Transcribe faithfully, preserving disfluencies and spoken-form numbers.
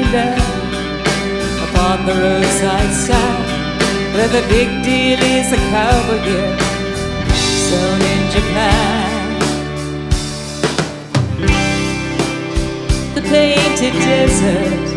love upon the roadside side, where the big deal is a cowboy gift sewn in Japan. The painted desert